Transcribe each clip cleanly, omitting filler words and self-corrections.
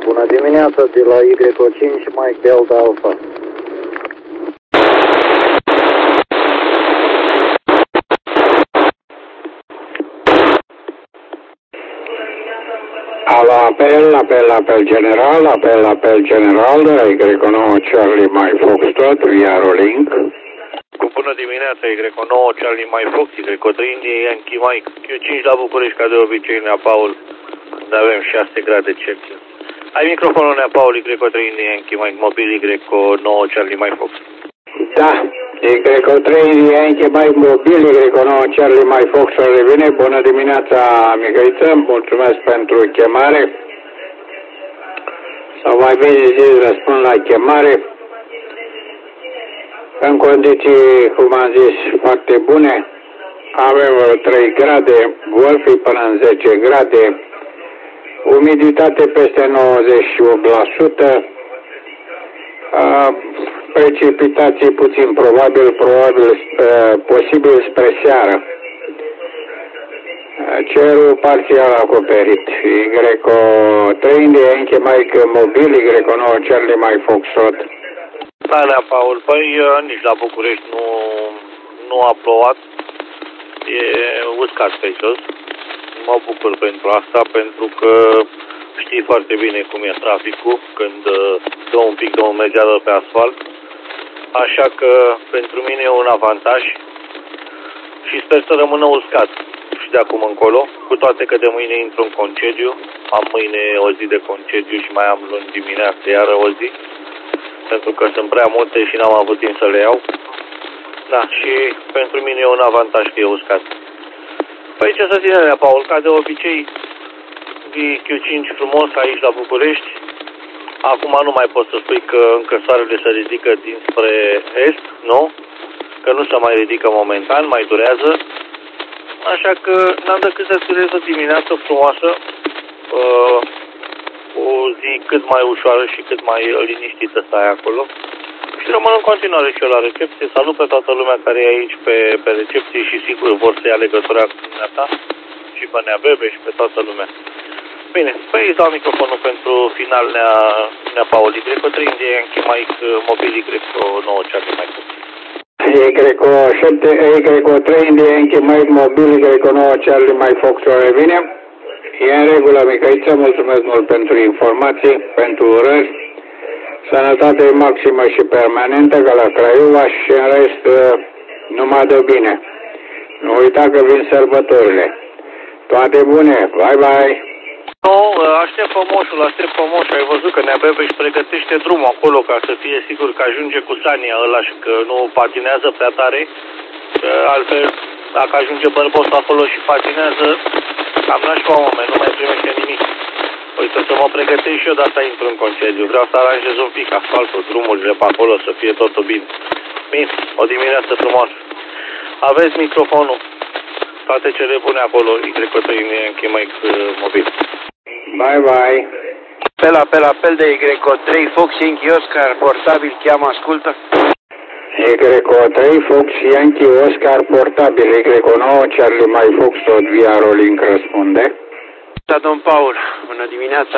Bună dimineața, de la Y5, Mike Delta Alpha. Apel general, Y9 Charlie Mike Foxtrot, via Rolling. Cu bună dimineața, Y9 Charlie Mike Fox, Y3 India Yankee Mike, Q5 la București, ca de obicei, Nea Paul, unde avem 6 grade Celsius. Ai microfonul, Nea Paul, Y3 India Yankee Mike, mobil Y9 Charlie Mike Fox. Da, Y3 India Yankee Mike, mobil Y9 Charlie Mike Fox, revine. Bună dimineața, Mihăiță, mulțumesc pentru chemare. Sau mai bine zis, răspund la chemare. În condiții, cum am zis, foarte bune, avem 3 grade, vor fi până în 10 grade, umiditate peste 98%, precipitații puțin probabil posibil spre seară. Cerul parțial acoperit. Y3 India Yankee Mike mobil, Y9 Charlie Mike Foxtrot. Da, Nea Paul, păi nici la București nu a plouat, e uscat pe jos. Mă bucur pentru asta, pentru că știi foarte bine cum e traficul când dă un pic de umezeală pe asfalt. Așa că pentru mine e un avantaj și sper să rămână uscat și de acum încolo, cu toate că de mâine intru în concediu. Am mâine o zi de concediu și mai am luni dimineață iară o zi, pentru că sunt prea multe și n-am avut timp să le iau. Da, și pentru mine e un avantaj că e uscat. Păi ce să ține, Nea Paul, ca de obicei, Q5 frumos aici la București. Acum nu mai poți să spui că încă soarele se ridică dinspre est, nu? Că nu se mai ridică momentan, mai durează. Așa că n-am decât să sperez o dimineață frumoasă, o zi cât mai ușoară și cât mai liniștită să ai acolo. Și rămân în continuare și eu la recepție. Salut pe toată lumea care e aici pe recepție și sigur vor să ia legătura cu dumneata și pe Nea Bebe și pe toată lumea. Bine, păi îți dau microfonul pentru final, Nea Paul, Y3 India Yankee Mike mobil, Y9 Charlie Mike. Y3 India Yankee Mike mobil, Y9 Charlie Mike Fox, revine. E în regulă, Mihăiță, mulțumesc mult pentru informații, pentru urări. Sănătate maximă și permanentă, ca la Craiova, și în rest numai de bine. Nu uita că vin sărbătorile. Toate bune, bye bye! Nu, aștept frumos, ai văzut că Nea Bebe își pregătește drumul acolo ca să fie sigur că ajunge cu Sania ăla și că nu patinează prea tare. Altfel, dacă ajunge bărbos acolo și patinează, cam nașpa, oameni, nu mai primește nimic. Uite, să mă pregătesc și eu, de asta intru în concediu. Vreau să aranjez un pic asfaltul, drumurile pe acolo, să fie totul bine. Bine, o dimineață frumoasă. Aveți microfonul. Toate cele bune acolo, Y3 Yankee Mike mobil. Bye bye. Apel de Y3 Fox Yankee Oscar portabil, cheamă, ascultă. Y3 Fox Yankee Oscar portabil, Y9 Charlie Mike Fox, tot via Rolling răspunde. Da, domn Paul, bună dimineața.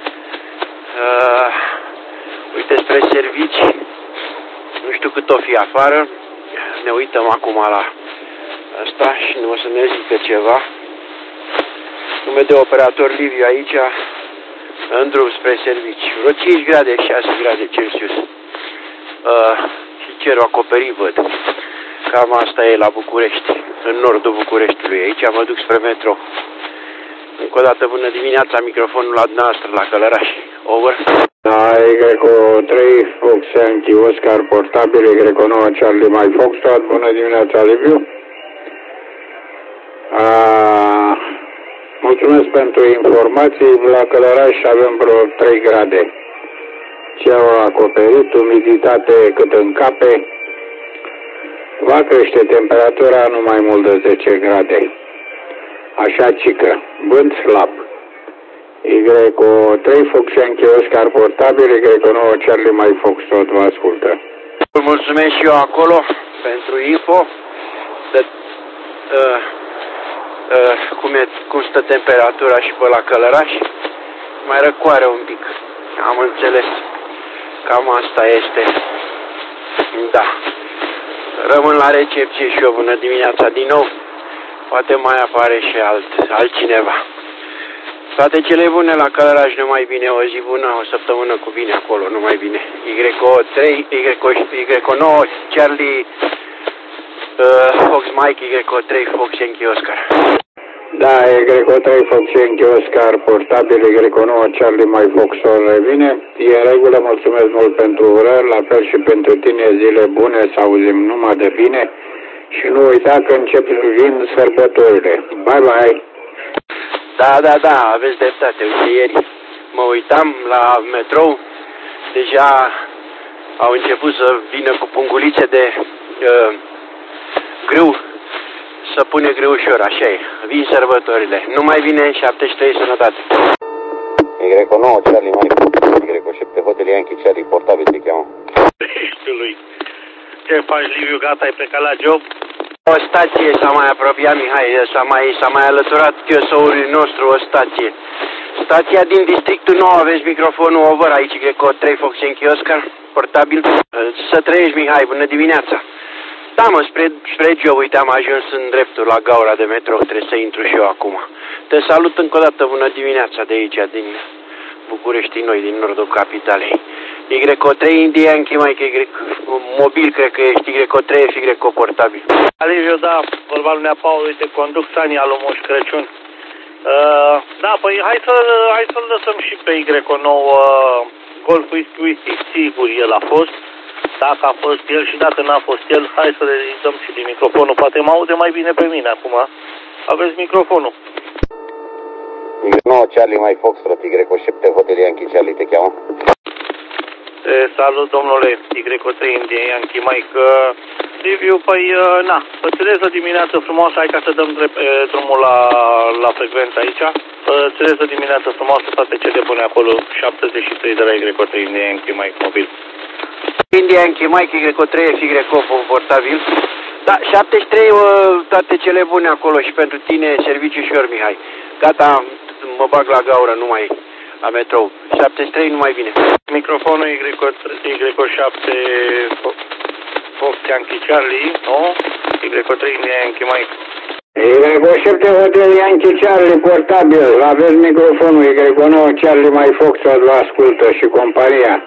Uite spre servici, nu știu cât o fi afară, ne uităm acum la asta și nu o să ne zică ceva. Nume de operator Liviu aici, în drum spre servici. Vreo 5 grade, 6 grade Celsius. Și cerul acoperit, văd. Cam asta e la București, în nordul Bucureștiului. Aici mă duc spre metro. Încă o dată bună dimineața, microfonul la dumneavoastră, la Călăraș. Over. Da, Y3 Fox Yankee Oscar portabil, Y9 Charlie Mike Fox, bună dimineața, Liviu. Mulțumesc pentru informații. La Călăraș avem vreo 3 grade. Cerul acoperit, umiditate cât în cape. Va crește temperatura nu mai mult de 10 grade. Așa cică. Vânt slab. Y3 Fox Yankee Oscar portabil, Y9 Charlie Mike Fox, tot vă ascultă. Mulțumesc și eu acolo pentru info. Cum stă temperatura și pe la Călăraș? Mai răcoare un pic. Am înțeles. Cam asta este. Da. Rămân la recepție și eu. Bună dimineața din nou. Poate mai apare și altcineva. Toate cele bune la Călăraș, numai bine, o zi bună, o săptămână cu bine acolo, numai bine. Y9, Charlie, Fox Mike, Y3, Fox Yankee Oscar. Da, Y3 Fox Yankee Oscar, portabil Y9 Charlie Mike Fox revine. E în regulă, mulțumesc mult pentru urări, la fel și pentru tine, zile bune, să auzim numai de bine. Și nu uita că încep vin sărbătorile. Bye, bye! Da, aveți dreptate. Uite, ieri mă uitam la metrou, deja au început să vină cu pungulițe de grâu, să pune grâu ușor, așa e. Vin sărbătorile. Nu mai vine 73, sănătate. Y9, Charlie Mike, Y7, Hotel Yankee, Charlie, portabil te cheamă. Lui. Ce faci, Liviu? Gata, ai plecat la job? O stație s-a mai apropiat, Mihai, s-a mai alăturat TSO-ului nostru, o stație. Stația din districtul 9, aveți microfonul over aici, Greco 3 Fox Yankee Oscar, portabil. Să trăiești, Mihai, bună dimineața. Da, mă, spre job, uite, am ajuns în dreptul la gaura de metrou, trebuie să intru și eu acum. Te salut încă o dată, bună dimineața de aici, din București, noi, din nordul capitalei. Y3 India Yankee Mike, mobil, cred că ești Y3 Y portabil. Liviu, da, vorba lui Paul, uite, conduc Sania lui Moș Crăciun. Da, păi hai să-l lăsăm și pe Y9 Golf Whisky, sigur el a fost. Dacă a fost el și dacă n-a fost el, hai să le dăm și din microfonul. Poate mă aude mai bine pe mine acum. Aveți microfonul. Y9 Charlie Mike Foxtrot, Y7 Hotel Yankee Charlie te cheamă. Salut, domnule, Y3 India Yankee Mike. Liviu, păi, îți urez o dimineață frumoasă, hai ca să dăm drumul la frecvență aici. Îți urez o dimineață frumoasă, toate cele bune acolo, 73 de la Y3 India Yankee Mike mobil. India Yankee Mike, Y3 Y portabil. Da, 73, toate cele bune acolo și pentru tine, serviciu ușor, Mihai. Gata, mă bag la gaură, nu mai la metrou. 73 nu mai vine. Microfonul Y7 Fox Yankee Charlie, nu? Y3 Yankee Mike. Y7 Hotel Yankee Charlie, portabil. Aveți microfonul Y9 Charlie Mike Fox, vă ascultă și compania.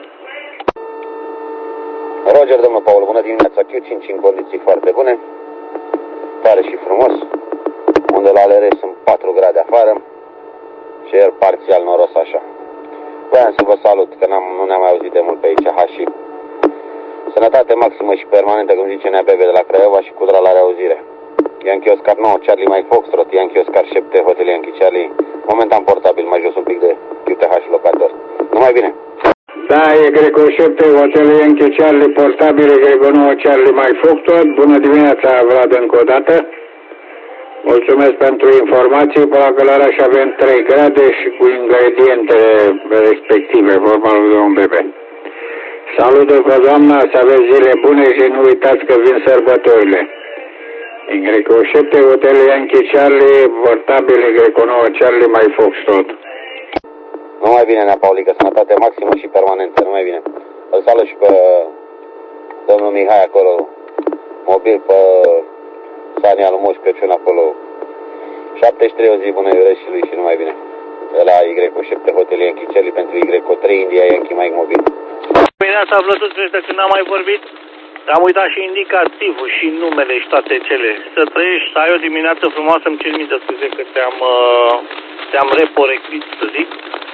Roger, domnul Paul, bună dimineața, Q5 în condiții foarte bune. Tare și frumos. Unde la LR sunt 4 grade afară. Cer parțial noros așa. Vreau să vă salut, că nu ne-am mai auzit de mult pe aici, și sănătate maximă și permanentă, cum zice Nea Bebe de la Craiova și cu drag la reauzire. Yankee Oscar 9, Charlie Mike Foxtrot, Yankee Oscar 7, Hotel Yankee Charlie, momentan portabil, mai jos un pic de QTH locator. Numai bine! Da, Y7 Hotel Yankee Charlie, portabil, Y9 Charlie Mike Foxtrot, bună dimineața, Vlad, încă o dată. Mulțumesc pentru informații. Pe la Călăraș avem 3 grade și cu ingredientele respective, vorba lui domnul Bebe. Salut după doamna, să aveți zile bune și nu uitați că vin sărbătorile. Y7 Hotel Yankee Charlie, portabil Y9 Charlie Mike Foxtrot. Nu mai bine, Nea Paulică, sănătate maximă și permanentă, nu mai bine. Îl salut și pe domnul Mihai acolo, mobil pe Sania lui Moș Crăciun acolo. 73 o zi bună, iurez și lui și numai bine. De la Y7 Hotel Yankee Charlie pentru Y3 India Yankee Mike mobil. Dimineața, Vlăduț, de când n-am mai vorbit, am uitat și indicativul și numele și toate cele. Să trăiești, să ai o dimineață frumoasă, îmi cer minte scuze că te-am reporectit, să zic.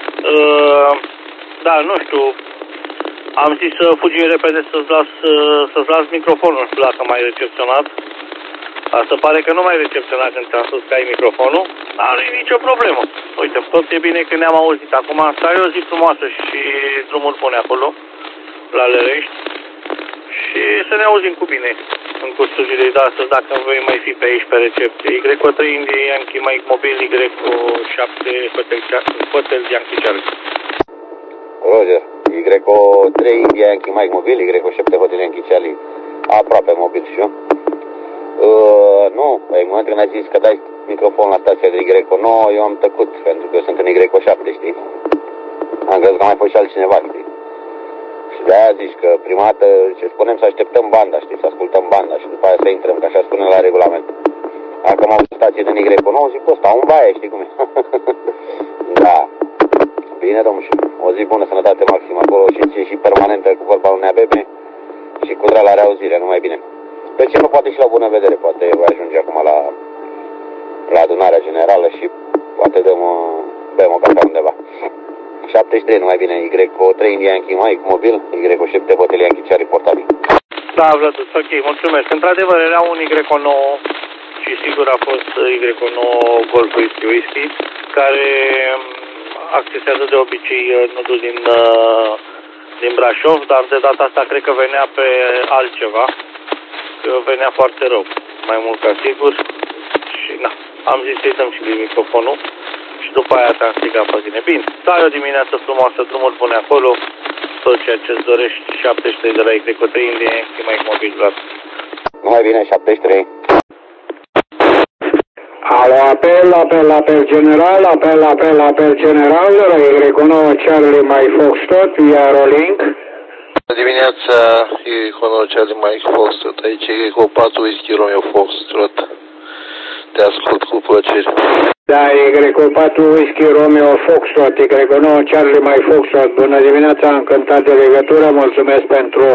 Da, nu știu, am zis să fugim repede să-ți las microfonul, nu știu dacă m-ai recepționat. Asta pare că nu m-ai recepționat când ți-am spus că ai microfonul, dar nu e nicio problemă. Uite, tot e bine că ne-am auzit. Acum să ai o zi frumoasă și drumul bun acolo, la Lărești, și să ne auzim cu bine în cursul zilei de astăzi, dacă voi mai fi pe aici pe recepție. Y3 India Yankee Mike mobil, Y7 Hotel Yankee Charlie. Roger, Y3 India Yankee Mike mobil, Y7 Hotel Yankee Charlie, aproape mobil și eu. Nu, în momentul când ai zis că dai microfonul la stația de Y9, eu am tăcut, pentru că eu sunt în Y7, știi? Am crezut că mai fost și altcineva, știi? Și de-aia zici că prima dată ce spunem să așteptăm banda, știi, să ascultăm banda și după aia să intrăm, că așa spune la regulament. Dacă m-am văzut stație de Y9, zic, bă, stau în baie, știi cum e? Da. Bine, domnule, o zi bună, sănătate maximă acolo și ție și permanentă cu vorba lui Neabebe și cu la reauzire, numai bine. Pe ce nu, poate și la bună vedere, poate voi ajunge acum la adunarea generală și poate bem o cafea undeva. 73, numai bine, Y3 India Yankee Mike mobil, Y7 Hotel Yankee Charlie portabil. Da, Vladus, ok, mulțumesc. Într-adevăr, era un Y9 și sigur a fost Y9 Golf Whisky, care accesează de obicei nodul din Brașov, dar de data asta cred că venea pe altceva, că venea foarte rău, mai mult ca sigur. Și na, am zis să-i dăm și lui microfonul și după aia te-am strigat pe tine. Bine, să ai o dimineață frumoasă, drumuri bune acolo, tot ceea ce-ți dorești, 73 de la Y3 India Yankee Mike mobil, Vladus. Numai bine, 73. Alo, apel general, apel general, la Y9 Charlie Mike Foxtrot, via Rolling. Bună dimineața, Y9 Charlie Mike Foxtrot, aici Y4 Whisky Romeo Foxtrot. Te ascult cu plăcere. Da, Y4 Whisky Romeo Foxtrot, Y9 Charlie Mike Foxtrot, bună dimineața, am cântat de legătură, mulțumesc pentru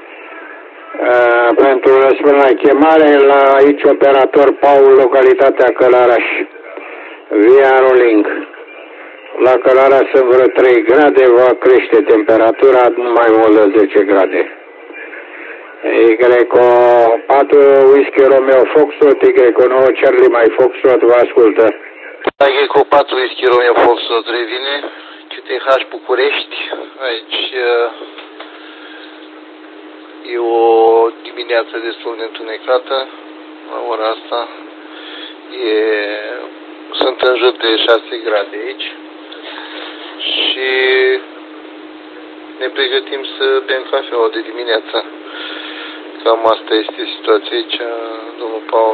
răspuns la chemare, la aici operator Paul, localitatea Călăraș, via Rolling. La Călăraș sunt vreo 3 grade, va crește temperatura mai mult de 10 grade. Y4 Whisky Romeo Foxtrot, Y9 Charlie Mike Foxtrot, vă ascultă. Y4 Whisky Romeo Foxtrot revine, CTH București, aici e o dimineață destul de întunecată, la ora asta sunt în jur de 6 grade aici și ne pregătim să bem cafeaua de dimineață. Cam asta este situația aici, domnul Paul.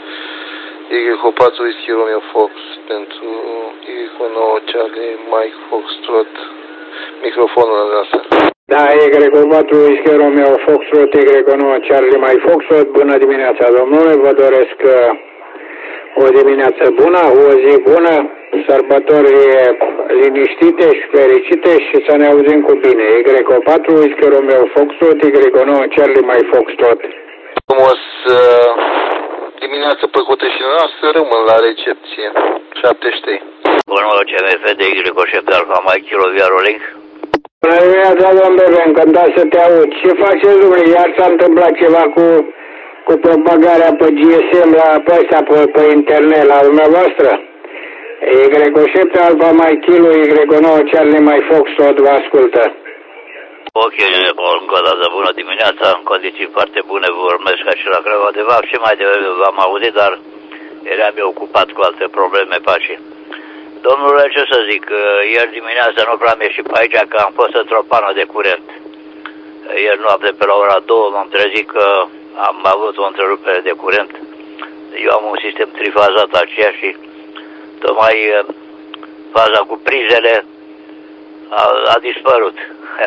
Y4 Whisky Romeo Fox pentru Y9 Charlie Mike Foxtrot, microfonul la asta. Da, Y4 Whisky Romeo Foxtrot, Y9 Charlie Mike Foxtrot, bună dimineața, domnule, vă doresc o dimineață bună, o zi bună, sărbători liniștite și fericite și să ne auzim cu bine. Y4 Whisky Romeo Foxtrot, Y9 Charlie Mike Foxtrot. Frumos, dimineața plăcută și noastră, rămân la recepție. 73. Bună, CMF de Y7 Alfa Mike Kilo via Rolling. Bună dimineața, domn Bebe, încântat să te aud. Ce faceți, domnule? Iar s-a întâmplat ceva cu propagarea pe GSM pe internet la dumneavoastră? Y7 Alfa Mike Kilo, Y9 Charlie Mike Foxtrot, vă ascultă. Ok, încă o dată bună dimineața, în condiții foarte bune vă urmesc ca și la Craiova de Vac și mai devreme v-am auzit, dar eram eu ocupat cu alte probleme pace. Domnule, ce să zic, ieri dimineața nu prea am ieșit pe aici, că am fost într-o pană de curent. Ieri noapte pe la ora 2 m-am trezit că am avut o întrerupere de curent. Eu am un sistem trifazat aceea și tocmai faza cu prizele a dispărut.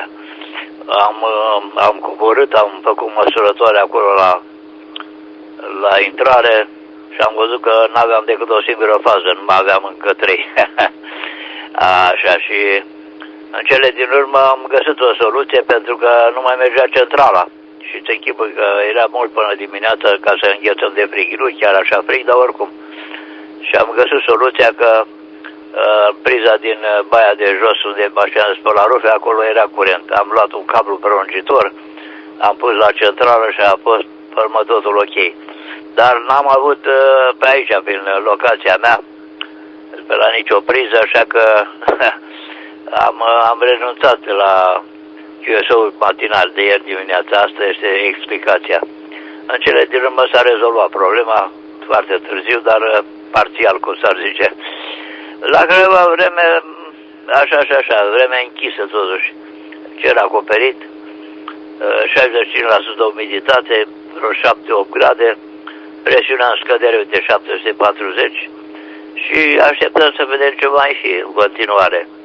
Am coborât, am făcut măsurătoare acolo la intrare și am văzut că n-aveam decât o singură fază, nu mai aveam încă 3. Așa, și în cele din urmă am găsit o soluție pentru că nu mai mergea centrala. Și te închipui că era mult până dimineața ca să înghețăm de frig. Nu chiar așa frig, dar oricum. Și am găsit soluția că priza din baia de jos unde mașina spă la rufe, acolo era curent. Am luat un cablu prelungitor, am pus la centrală și a fost pe urmă totul ok. Dar n-am avut pe aici, prin locația mea, pe la nicio priză, așa că am renunțat la QSO-ul matinal de ieri dimineața. Asta este explicația. În cele din urmă s-a rezolvat problema foarte târziu, dar parțial, cum s-ar zice. La Craiova vreme, așa, vreme închisă totuși. Cer acoperit, 65% de umiditate, vreo 7-8 grade, presiunea în scădere de 740 și așteptăm să vedem ce mai fi în continuare.